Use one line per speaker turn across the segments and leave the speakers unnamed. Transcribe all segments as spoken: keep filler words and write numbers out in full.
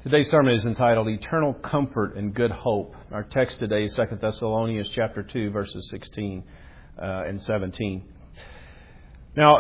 Today's sermon is entitled Eternal Comfort and Good Hope. Our text today is Second Thessalonians chapter two, verses sixteen uh, and seventeen. Now,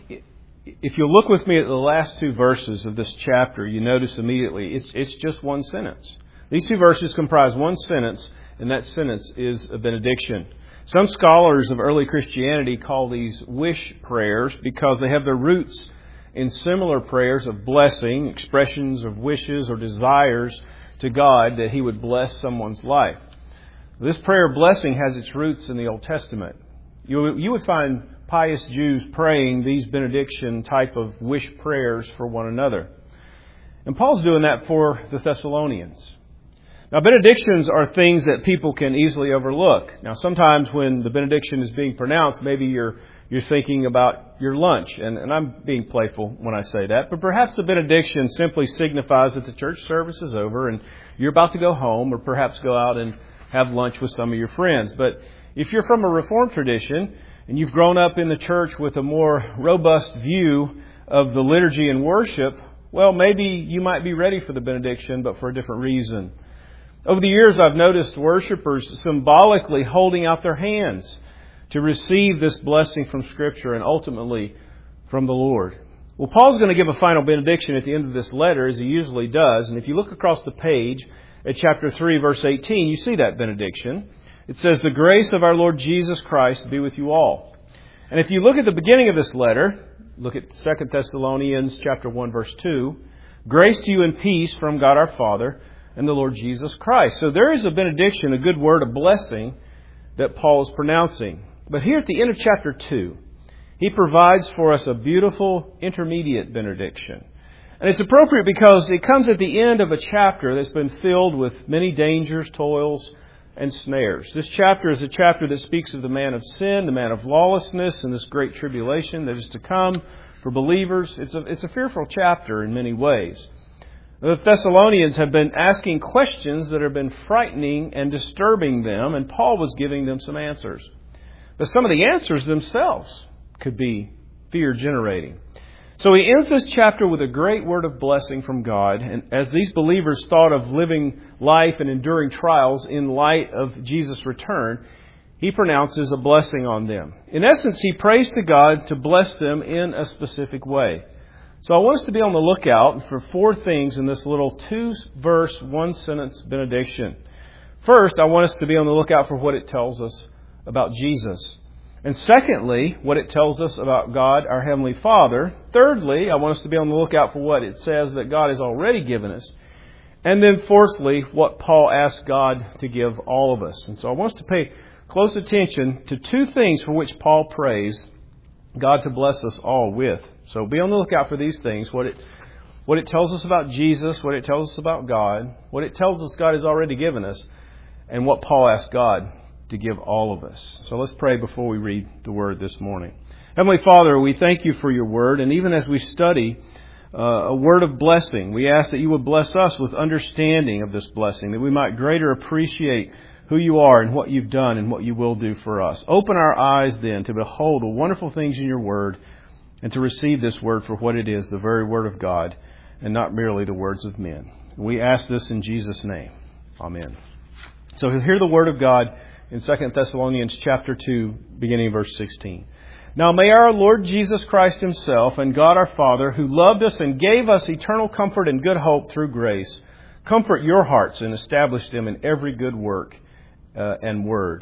if you look with me at the last two verses of this chapter, you notice immediately it's, it's just one sentence. These two verses comprise one sentence, and that sentence is a benediction. Some scholars of early Christianity call these wish prayers because they have their roots in similar prayers of blessing, expressions of wishes or desires to God that He would bless someone's life. This prayer of blessing has its roots in the Old Testament. You, you would find pious Jews praying these benediction type of wish prayers for one another. And Paul's doing that for the Thessalonians. Now, benedictions are things that people can easily overlook. Now, sometimes when the benediction is being pronounced, maybe you're you're thinking about your lunch. And, and I'm being playful when I say that. But perhaps the benediction simply signifies that the church service is over and you're about to go home or perhaps go out and have lunch with some of your friends. But if you're from a Reformed tradition and you've grown up in the church with a more robust view of the liturgy and worship, well, maybe you might be ready for the benediction, but for a different reason. Over the years, I've noticed worshipers symbolically holding out their hands to receive this blessing from Scripture and ultimately from the Lord. Well, Paul's going to give a final benediction at the end of this letter, as he usually does. And if you look across the page at chapter three, verse eighteen, you see that benediction. It says, "The grace of our Lord Jesus Christ be with you all." And if you look at the beginning of this letter, look at Second Thessalonians chapter one, verse two, "Grace to you and peace from God our Father and the Lord Jesus Christ." So there is a benediction, a good word, a blessing that Paul is pronouncing. But here at the end of chapter two, he provides for us a beautiful intermediate benediction. And it's appropriate because it comes at the end of a chapter that's been filled with many dangers, toils, and snares. This chapter is a chapter that speaks of the man of sin, the man of lawlessness, and this great tribulation that is to come for believers. It's a, it's a fearful chapter in many ways. The Thessalonians have been asking questions that have been frightening and disturbing them, and Paul was giving them some answers. But some of the answers themselves could be fear-generating. So he ends this chapter with a great word of blessing from God. And as these believers thought of living life and enduring trials in light of Jesus' return, he pronounces a blessing on them. In essence, he prays to God to bless them in a specific way. So I want us to be on the lookout for four things in this little two-verse, one-sentence benediction. First, I want us to be on the lookout for what it tells us about Jesus. And secondly, what it tells us about God, our Heavenly Father. Thirdly, I want us to be on the lookout for what it says that God has already given us. And then fourthly, what Paul asks God to give all of us. And so I want us to pay close attention to two things for which Paul prays God to bless us all with. So be on the lookout for these things. What it, what it tells us about Jesus, what it tells us about God, what it tells us God has already given us, and what Paul asks God to give all of us. So let's pray before we read the Word this morning. Heavenly Father, we thank you for your Word, and even as we study uh, a word of blessing, we ask that you would bless us with understanding of this blessing, that we might greater appreciate who you are and what you've done and what you will do for us. Open our eyes then to behold the wonderful things in your Word and to receive this Word for what it is, the very Word of God, and not merely the words of men. We ask this in Jesus' name. Amen. So hear the Word of God in Second Thessalonians chapter two, beginning of verse sixteen. "Now may our Lord Jesus Christ himself and God our Father, who loved us and gave us eternal comfort and good hope through grace, comfort your hearts and establish them in every good work uh, and word."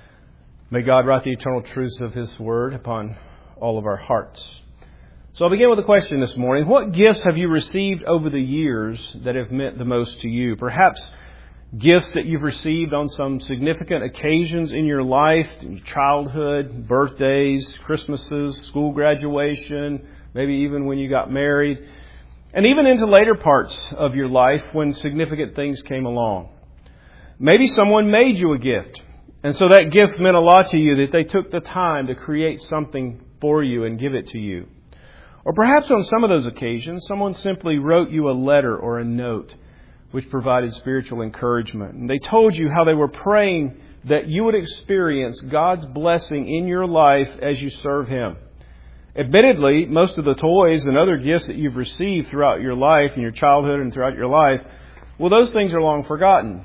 May God write the eternal truths of His Word upon all of our hearts. So I'll begin with a question this morning. What gifts have you received over the years that have meant the most to you? Perhaps gifts that you've received on some significant occasions in your life, in your childhood, birthdays, Christmases, school graduation, maybe even when you got married, and even into later parts of your life when significant things came along. Maybe someone made you a gift, and so that gift meant a lot to you, that they took the time to create something for you and give it to you. Or perhaps on some of those occasions, someone simply wrote you a letter or a note which provided spiritual encouragement. And they told you how they were praying that you would experience God's blessing in your life as you serve Him. Admittedly, most of the toys and other gifts that you've received throughout your life, in your childhood and throughout your life, well, those things are long forgotten.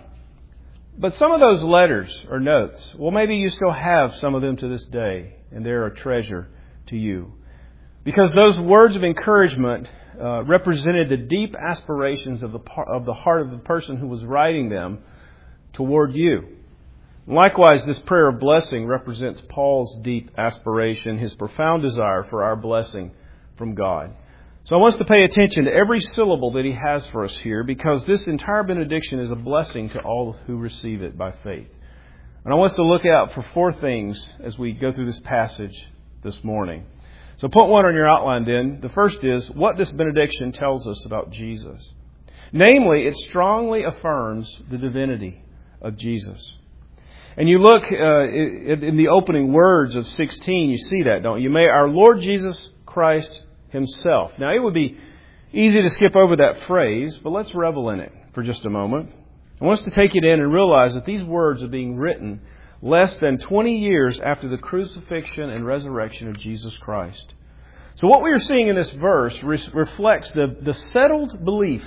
But some of those letters or notes, well, maybe you still have some of them to this day, and they're a treasure to you. Because those words of encouragement uh, represented the deep aspirations of the of the heart of the person who was writing them toward you. Likewise, this prayer of blessing represents Paul's deep aspiration, his profound desire for our blessing from God. So I want us to pay attention to every syllable that he has for us here, because this entire benediction is a blessing to all who receive it by faith. And I want us to look out for four things as we go through this passage this morning. So point one on your outline then. The first is what this benediction tells us about Jesus. Namely, it strongly affirms the divinity of Jesus. And you look uh, in the opening words of sixteen, you see that, don't you? May our Lord Jesus Christ Himself. Now, it would be easy to skip over that phrase, but let's revel in it for just a moment. I want us to take it in and realize that these words are being written less than twenty years after the crucifixion and resurrection of Jesus Christ. So what we are seeing in this verse re- reflects the, the settled belief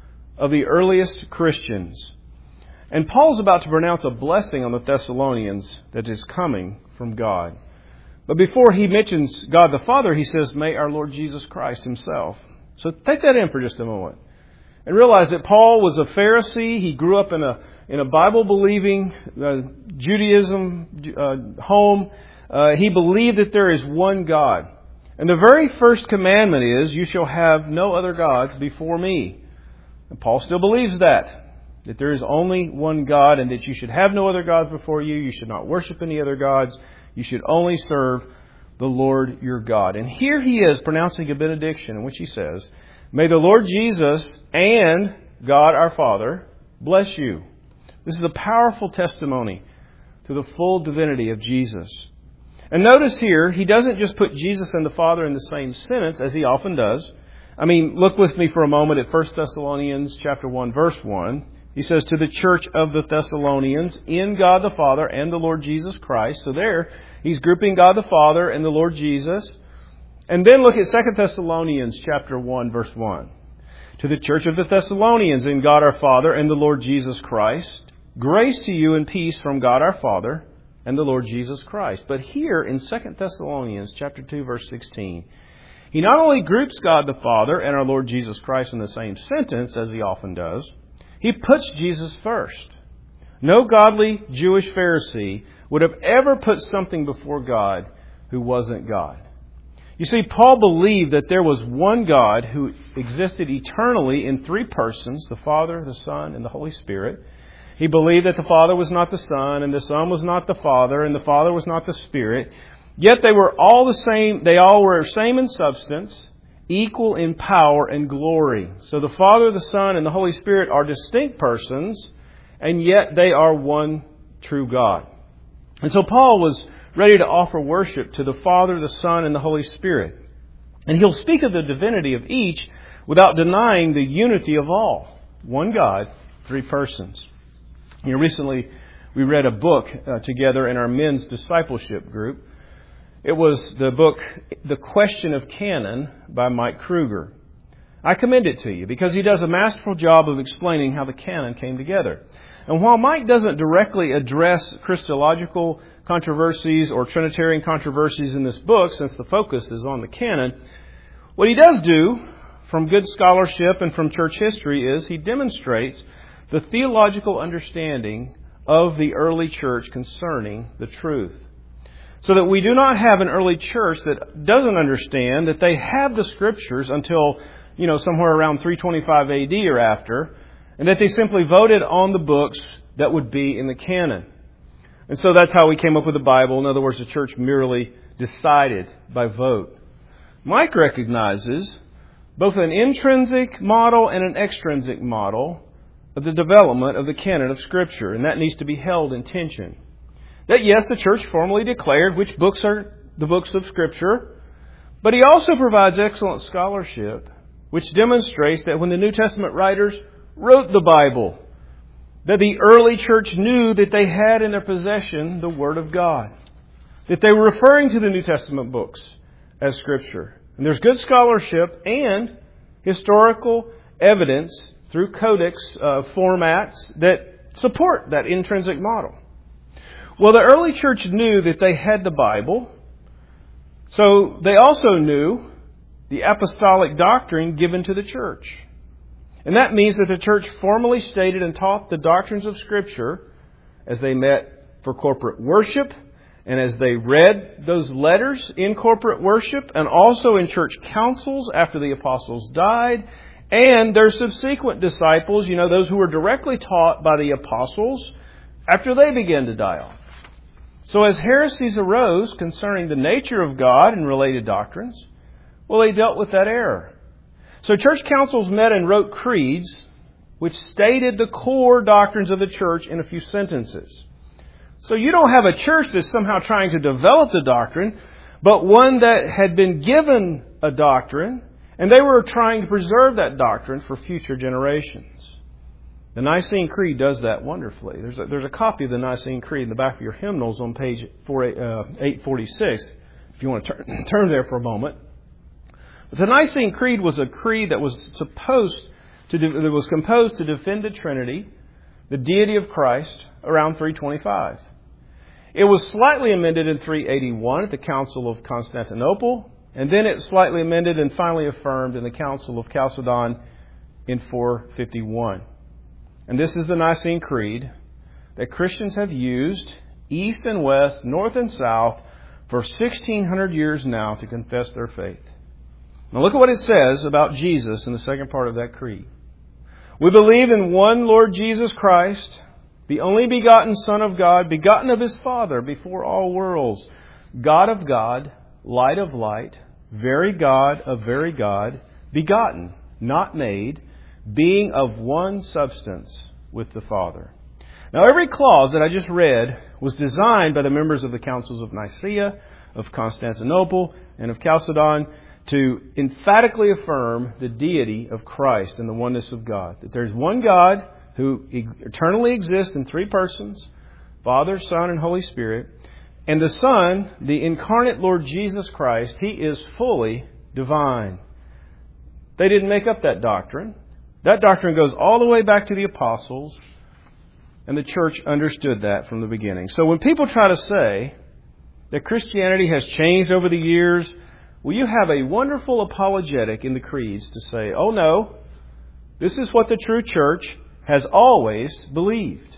of the earliest Christians. And Paul's about to pronounce a blessing on the Thessalonians that is coming from God. But before he mentions God the Father, he says, may our Lord Jesus Christ Himself. So take that in for just a moment. And realize that Paul was a Pharisee. He grew up in a in a Bible-believing uh, Judaism uh, home. Uh, he believed that there is one God. And the very first commandment is, you shall have no other gods before me. And Paul still believes that. That there is only one God and that you should have no other gods before you. You should not worship any other gods. You should only serve the Lord your God. And here he is pronouncing a benediction in which he says, may the Lord Jesus and God our Father bless you. This is a powerful testimony to the full divinity of Jesus. And notice here, he doesn't just put Jesus and the Father in the same sentence as he often does. I mean, look with me for a moment at First Thessalonians chapter one, verse one. He says, to the church of the Thessalonians, in God the Father and the Lord Jesus Christ. So there, he's grouping God the Father and the Lord Jesus. And then look at Second Thessalonians chapter one, verse one. To the church of the Thessalonians, in God our Father and the Lord Jesus Christ, grace to you and peace from God our Father and the Lord Jesus Christ. But here in Second Thessalonians chapter two, verse sixteen, he not only groups God the Father and our Lord Jesus Christ in the same sentence, as he often does, he puts Jesus first. No godly Jewish Pharisee would have ever put something before God who wasn't God. You see, Paul believed that there was one God who existed eternally in three persons, the Father, the Son, and the Holy Spirit. He believed that the Father was not the Son, and the Son was not the Father, and the Father was not the Spirit. Yet they were all the same, they all were same in substance, equal in power and glory. So the Father, the Son, and the Holy Spirit are distinct persons, and yet they are one true God. And so Paul was ready to offer worship to the Father, the Son, and the Holy Spirit. And he'll speak of the divinity of each without denying the unity of all. One God, three persons. You know, recently we read a book uh, together in our men's discipleship group. It was the book, The Question of Canon, by Mike Kruger. I commend it to you because he does a masterful job of explaining how the canon came together. And while Mike doesn't directly address Christological controversies or Trinitarian controversies in this book, since the focus is on the canon, what he does do, from good scholarship and from church history, is he demonstrates the theological understanding of the early church concerning the truth. So that we do not have an early church that doesn't understand that they have the Scriptures until, you know, somewhere around three twenty-five A D or after, and that they simply voted on the books that would be in the canon. And so that's how we came up with the Bible. In other words, the church merely decided by vote. Mike recognizes both an intrinsic model and an extrinsic model of the development of the canon of Scripture, and that needs to be held in tension. That yes, the church formally declared which books are the books of Scripture, but he also provides excellent scholarship which demonstrates that when the New Testament writers wrote the Bible, that the early church knew that they had in their possession the Word of God, that they were referring to the New Testament books as Scripture. And there's good scholarship and historical evidence through codex uh, formats that support that intrinsic model. Well, the early church knew that they had the Bible, so they also knew the apostolic doctrine given to the church. And that means that the church formally stated and taught the doctrines of Scripture as they met for corporate worship, and as they read those letters in corporate worship, and also in church councils after the apostles died, and their subsequent disciples, you know, those who were directly taught by the apostles after they began to die off. So as heresies arose concerning the nature of God and related doctrines, well, they dealt with that error. So church councils met and wrote creeds which stated the core doctrines of the church in a few sentences. So you don't have a church that's somehow trying to develop the doctrine, but one that had been given a doctrine, and they were trying to preserve that doctrine for future generations. The Nicene Creed does that wonderfully. There's a, there's a copy of the Nicene Creed in the back of your hymnals on page eight forty-six, if you want to turn, turn there for a moment. But the Nicene Creed was a creed that was supposed to that was composed to defend the Trinity, the deity of Christ, around three twenty-five. It was slightly amended in three eighty-one at the Council of Constantinople, and then it slightly amended and finally affirmed in the Council of Chalcedon in four fifty-one. And this is the Nicene Creed that Christians have used east and west, north and south, for sixteen hundred years now to confess their faith. Now look at what it says about Jesus in the second part of that creed. We believe in one Lord Jesus Christ, the only begotten Son of God, begotten of His Father before all worlds, God of God, light of light, very God of very God, begotten, not made, being of one substance with the Father. Now every clause that I just read was designed by the members of the Councils of Nicaea, of Constantinople, and of Chalcedon to emphatically affirm the deity of Christ and the oneness of God. That there's one God who eternally exists in three persons, Father, Son, and Holy Spirit. And the Son, the incarnate Lord Jesus Christ, He is fully divine. They didn't make up that doctrine. That doctrine goes all the way back to the apostles, and the church understood that from the beginning. So when people try to say that Christianity has changed over the years, well, you have a wonderful apologetic in the creeds to say, oh no, this is what the true church has always believed.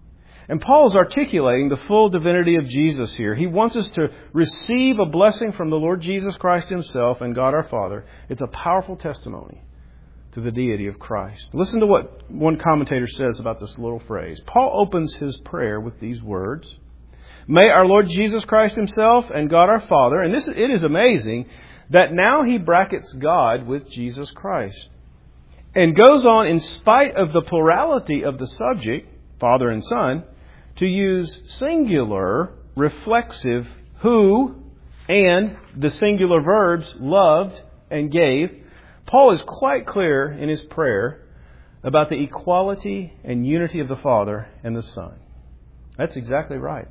And Paul is articulating the full divinity of Jesus here. He wants us to receive a blessing from the Lord Jesus Christ Himself and God our Father. It's a powerful testimony to the deity of Christ. Listen to what one commentator says about this little phrase. Paul opens his prayer with these words. May our Lord Jesus Christ Himself and God our Father, and this it is amazing that now he brackets God with Jesus Christ. And goes on, in spite of the plurality of the subject, Father and Son, to use singular, reflexive who and the singular verbs loved and gave. Paul is quite clear in his prayer about the equality and unity of the Father and the Son. That's exactly right.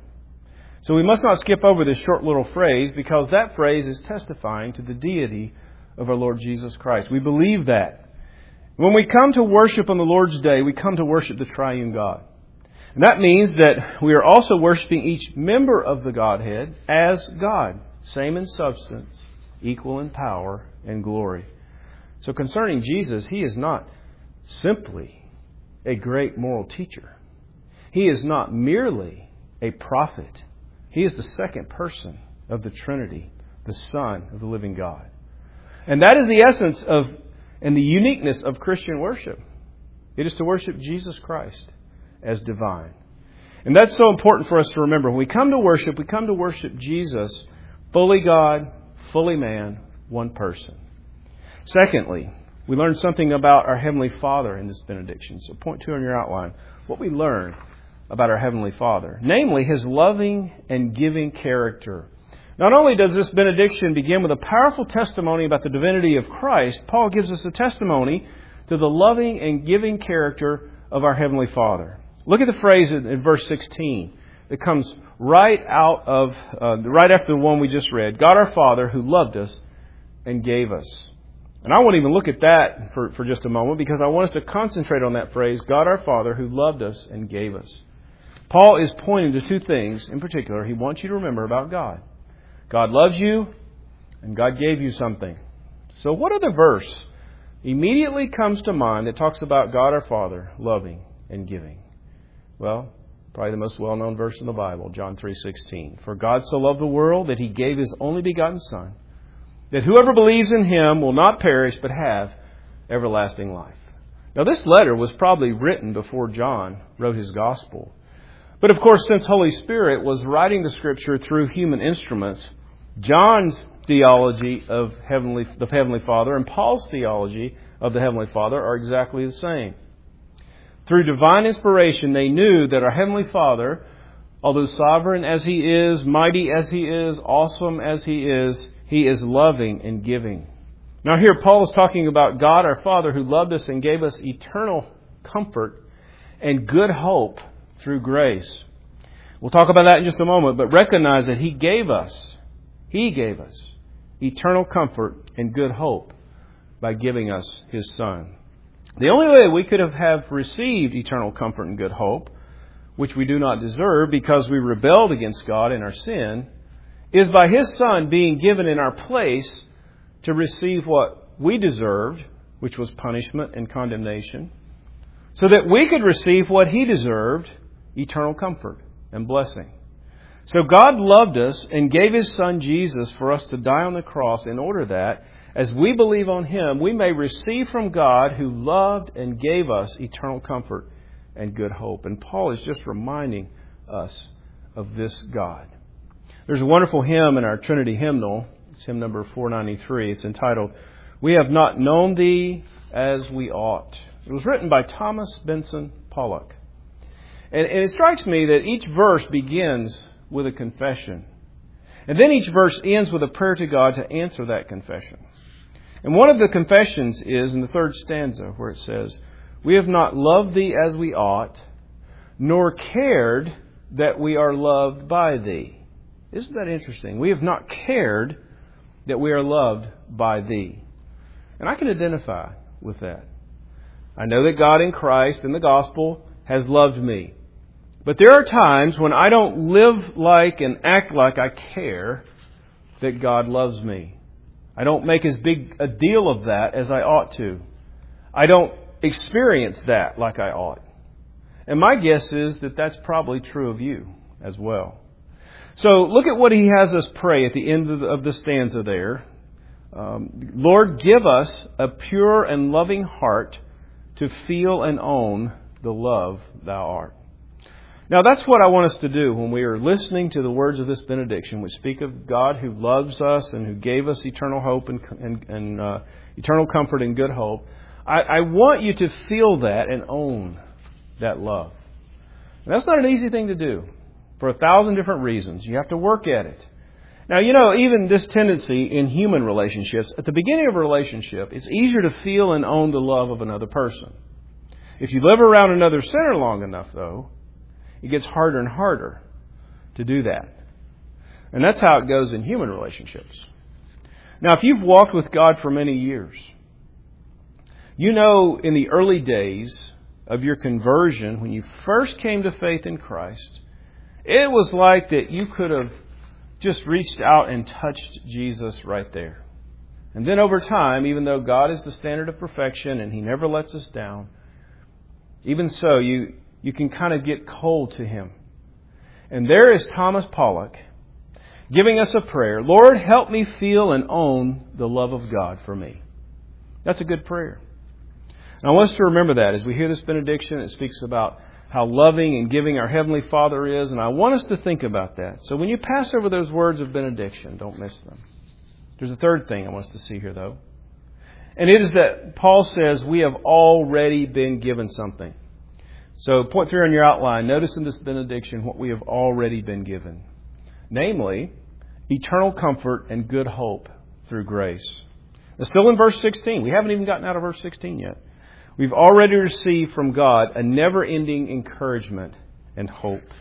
So we must not skip over this short little phrase, because that phrase is testifying to the deity of our Lord Jesus Christ. We believe that. When we come to worship on the Lord's Day, we come to worship the triune God. And that means that we are also worshiping each member of the Godhead as God, same in substance, equal in power and glory. So concerning Jesus, He is not simply a great moral teacher. He is not merely a prophet. He is the second person of the Trinity, the Son of the living God. And that is the essence of and the uniqueness of Christian worship. It is to worship Jesus Christ as divine. And that's so important for us to remember. When we come to worship, we come to worship Jesus, fully God, fully man, one person. Secondly, we learn something about our Heavenly Father in this benediction. So point two on your outline, what we learn about our Heavenly Father. Namely, His loving and giving character. Not only does this benediction begin with a powerful testimony about the divinity of Christ, Paul gives us a testimony to the loving and giving character of our Heavenly Father. Look at the phrase in verse sixteen. that comes right out of, uh, right after the one we just read. God our Father who loved us and gave us. And I won't even look at that for, for just a moment because I want us to concentrate on that phrase, God our Father who loved us and gave us. Paul is pointing to two things in particular he wants you to remember about God. God loves you and God gave you something. So what other verse immediately comes to mind that talks about God our Father loving and giving? Well, probably the most well-known verse in the Bible, John three sixteen. For God so loved the world that He gave His only begotten Son, that whoever believes in Him will not perish but have everlasting life. Now this letter was probably written before John wrote his Gospel. But of course, since Holy Spirit was writing the Scripture through human instruments, John's theology of heavenly, the Heavenly Father and Paul's theology of the Heavenly Father are exactly the same. Through divine inspiration, they knew that our Heavenly Father, although sovereign as He is, mighty as He is, awesome as He is, He is loving and giving. Now here Paul is talking about God our Father who loved us and gave us eternal comfort and good hope through grace. We'll talk about that in just a moment, but recognize that He gave us, He gave us eternal comfort and good hope by giving us His Son. The only way we could have, have received eternal comfort and good hope, which we do not deserve because we rebelled against God in our sin, is by His Son being given in our place to receive what we deserved, which was punishment and condemnation, so that we could receive what He deserved, eternal comfort and blessing. So God loved us and gave His Son Jesus for us to die on the cross in order that, as we believe on Him, we may receive from God who loved and gave us eternal comfort and good hope. And Paul is just reminding us of this God. There's a wonderful hymn in our Trinity hymnal. It's hymn number four ninety-three. It's entitled, We Have Not Known Thee As We Ought. It was written by Thomas Benson Pollock. And, and it strikes me that each verse begins with a confession. And then each verse ends with a prayer to God to answer that confession. And one of the confessions is in the third stanza where it says, We have not loved Thee as we ought, nor cared that we are loved by Thee. Isn't that interesting? We have not cared that we are loved by Thee. And I can identify with that. I know that God in Christ in the gospel has loved me. But there are times when I don't live like and act like I care that God loves me. I don't make as big a deal of that as I ought to. I don't experience that like I ought. And my guess is that that's probably true of you as well. So look at what he has us pray at the end of the, of the stanza there. Um, Lord, give us a pure and loving heart to feel and own the love Thou art. Now that's what I want us to do when we are listening to the words of this benediction, which speak of God who loves us and who gave us eternal hope and, and, and uh, eternal comfort and good hope. I, I want you to feel that and own that love. And that's not an easy thing to do for a thousand different reasons. You have to work at it. Now, you know, even this tendency in human relationships, at the beginning of a relationship, it's easier to feel and own the love of another person. If you live around another sinner long enough, though, it gets harder and harder to do that. And that's how it goes in human relationships. Now, if you've walked with God for many years, you know in the early days of your conversion, when you first came to faith in Christ, it was like that you could have just reached out and touched Jesus right there. And then over time, even though God is the standard of perfection and He never lets us down, even so, you... You can kind of get cold to Him. And there is Thomas Pollock giving us a prayer. Lord, help me feel and own the love of God for me. That's a good prayer. And I want us to remember that as we hear this benediction. It speaks about how loving and giving our Heavenly Father is. And I want us to think about that. So when you pass over those words of benediction, don't miss them. There's a third thing I want us to see here, though. And it is that Paul says we have already been given something. So point three on your outline, notice in this benediction what we have already been given. Namely, eternal comfort and good hope through grace. It's still in verse sixteen. We haven't even gotten out of verse sixteen yet. We've already received from God a never-ending encouragement and hope.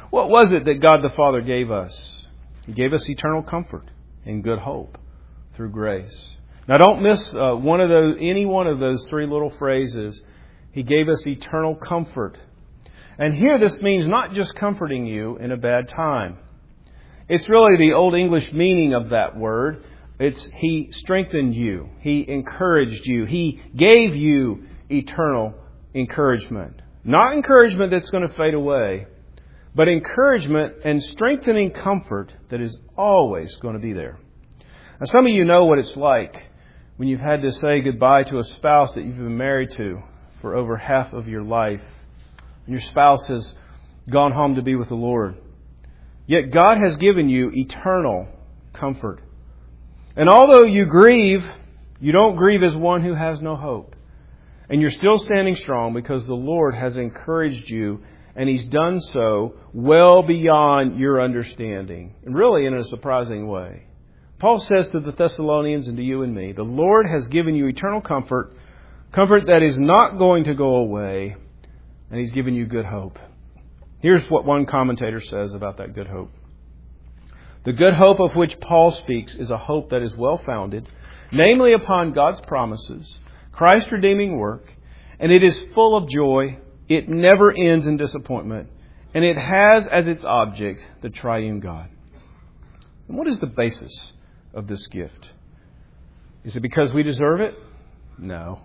What was it that God the Father gave us? He gave us eternal comfort and good hope through grace. Now don't miss uh, one of those, any one of those three little phrases. He gave us eternal comfort. And here this means not just comforting you in a bad time. It's really the Old English meaning of that word. It's He strengthened you. He encouraged you. He gave you eternal encouragement. Not encouragement that's going to fade away, but encouragement and strengthening comfort that is always going to be there. Now, some of you know what it's like when you've had to say goodbye to a spouse that you've been married to for over half of your life. And your spouse has gone home to be with the Lord. Yet God has given you eternal comfort. And although you grieve, you don't grieve as one who has no hope. And you're still standing strong because the Lord has encouraged you, and He's done so well beyond your understanding, and really in a surprising way. Paul says to the Thessalonians and to you and me, the Lord has given you eternal comfort, comfort that is not going to go away, and He's given you good hope. Here's what one commentator says about that good hope. The good hope of which Paul speaks is a hope that is well-founded, namely upon God's promises, Christ's redeeming work, and it is full of joy. It never ends in disappointment, and it has as its object the triune God. And what is the basis of this gift? Is it because we deserve it? No.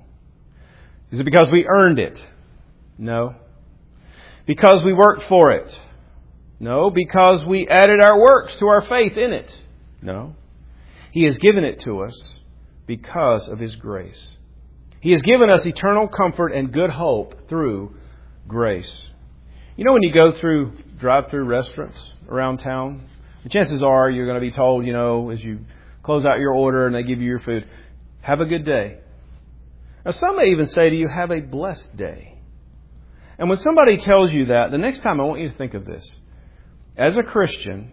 Is it because we earned it? No. Because we worked for it? No. Because we added our works to our faith in it? No. He has given it to us because of His grace. He has given us eternal comfort and good hope through grace. You know when you go through drive-through restaurants around town, the chances are you're going to be told, you know, as you close out your order and they give you your food, have a good day. Now some may even say to you, have a blessed day. And when somebody tells you that, the next time I want you to think of this. As a Christian,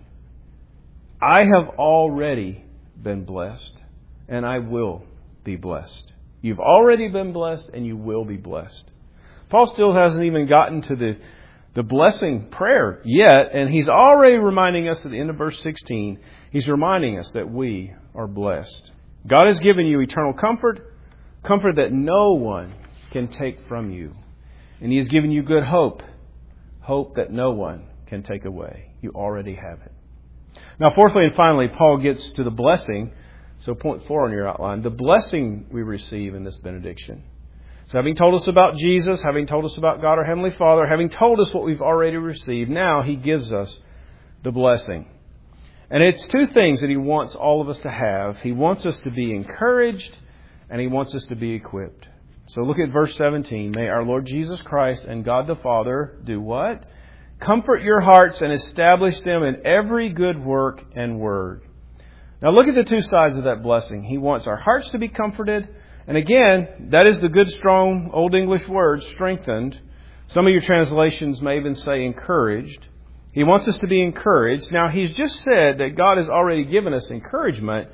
I have already been blessed, and I will be blessed. You've already been blessed, and you will be blessed. Paul still hasn't even gotten to the, the blessing prayer yet, and he's already reminding us at the end of verse sixteen, he's reminding us that we are blessed. God has given you eternal comfort, comfort that no one can take from you. And He has given you good hope, hope that no one can take away. You already have it. Now, fourthly and finally, Paul gets to the blessing. So point four on your outline, the blessing we receive in this benediction. So having told us about Jesus, having told us about God our Heavenly Father, having told us what we've already received, now He gives us the blessing. And it's two things that He wants all of us to have. He wants us to be encouraged, and He wants us to be equipped. So look at verse seventeen. May our Lord Jesus Christ and God the Father do what? Comfort your hearts and establish them in every good work and word. Now look at the two sides of that blessing. He wants our hearts to be comforted. And again, that is the good, strong, Old English word, strengthened. Some of your translations may even say encouraged. He wants us to be encouraged. Now, He's just said that God has already given us encouragement,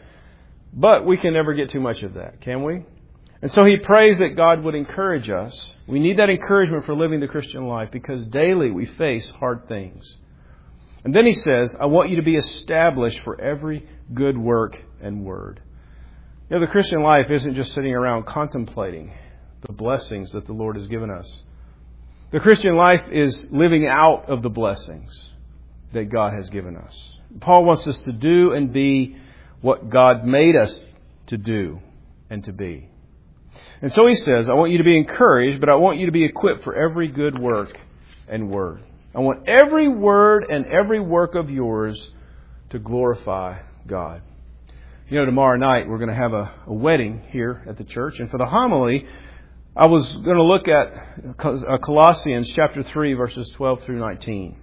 but we can never get too much of that, can we? And so He prays that God would encourage us. We need that encouragement for living the Christian life because daily we face hard things. And then He says, I want you to be established for every good work and word. You know, the Christian life isn't just sitting around contemplating the blessings that the Lord has given us. The Christian life is living out of the blessings that God has given us. Paul wants us to do and be what God made us to do and to be. And so he says, I want you to be encouraged, but I want you to be equipped for every good work and word. I want every word and every work of yours to glorify God. You know, tomorrow night we're going to have a, a wedding here at the church. And for the homily, I was going to look at Colossians chapter three, verses twelve through nineteen.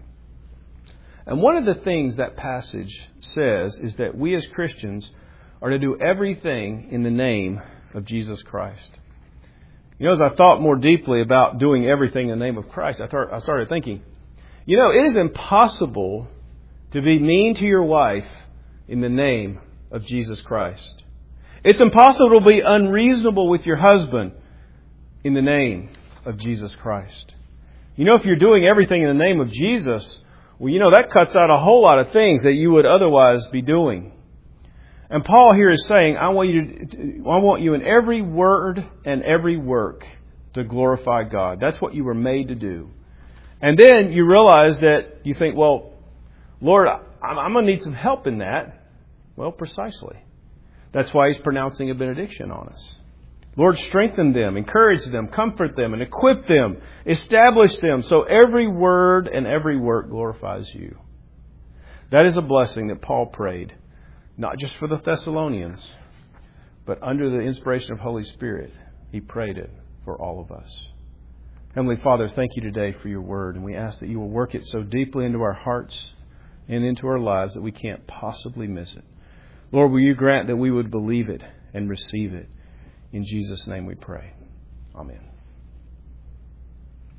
And one of the things that passage says is that we as Christians are to do everything in the name of Jesus Christ. You know, as I thought more deeply about doing everything in the name of Christ, I, th- I started thinking, you know, it is impossible to be mean to your wife in the name of Jesus Christ. It's impossible to be unreasonable with your husband in the name of Jesus Christ. You know, if you're doing everything in the name of Jesus, Well, you know, that cuts out a whole lot of things that you would otherwise be doing. And Paul here is saying, I want you to, I want you in every word and every work to glorify God. That's what you were made to do. And then you realize that you think, well, Lord, I'm going to need some help in that. Well, precisely. That's why He's pronouncing a benediction on us. Lord, strengthen them, encourage them, comfort them, and equip them, establish them so every word and every work glorifies You. That is a blessing that Paul prayed, not just for the Thessalonians, but under the inspiration of Holy Spirit, he prayed it for all of us. Heavenly Father, thank You today for Your Word, and we ask that You will work it so deeply into our hearts and into our lives that we can't possibly miss it. Lord, will You grant that we would believe it and receive it? In Jesus' name we pray. Amen.